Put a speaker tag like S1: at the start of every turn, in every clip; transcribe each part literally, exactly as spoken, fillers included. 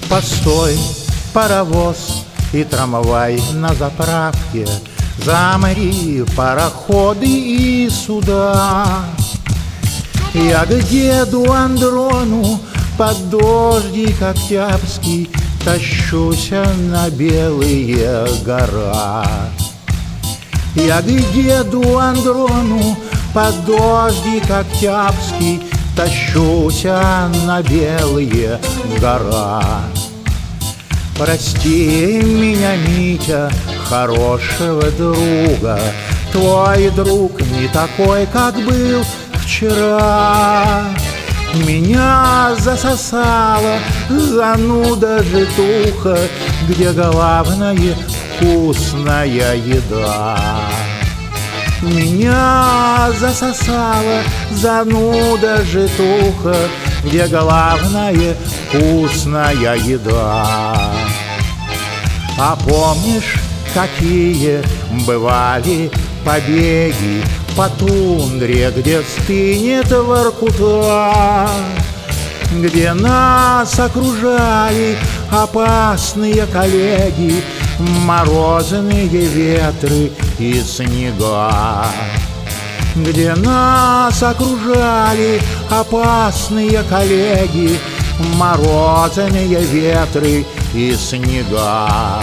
S1: Постой, паровоз и трамвай на заправке, замри, пароходы и суда. Я к деду Андрону под дождик октябрьский тащуся на белые гора. Я к деду Андрону под дождик октябрьский тащуся на белые гора. Прости меня, Митя, хорошего друга, твой друг не такой, как был вчера. Меня засосала зануда житуха, где главное вкусная еда. Меня засосала зануда житуха, где главное вкусная еда. А помнишь, какие бывали побеги по тундре, где стынет Воркута, где нас окружали опасные коллеги, морозные ветры и снега, где нас окружали опасные коллеги, морозные ветры и снега.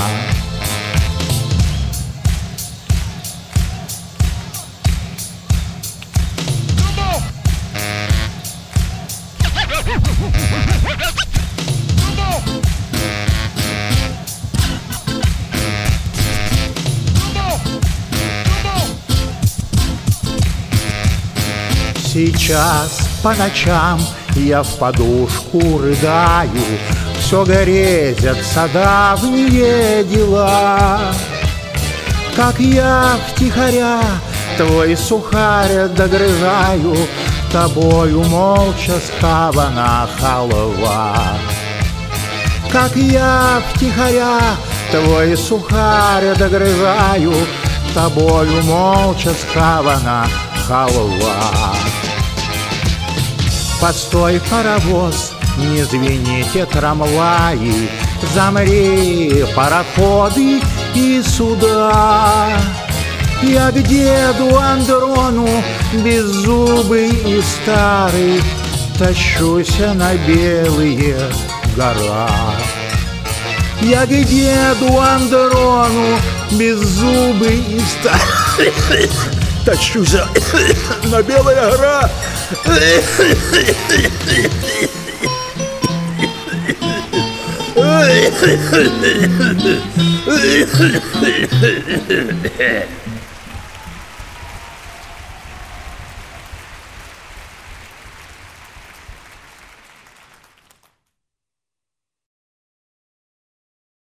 S1: Сейчас по ночам я в подушку рыдаю, все грезятся давние дела. Как я втихаря твой сухарь догрызаю, тобою молча схавана халва. Как я втихаря твой сухарь догрызаю, тобою молча схавана халва. Постой, паровоз, не звените трамваи, замри, пароходы и суда. Я к деду Андрону, беззубый и старый, тащуся на белые гора. Я к деду Андрону, беззубый и старый, тащуся на белая гора. Ой,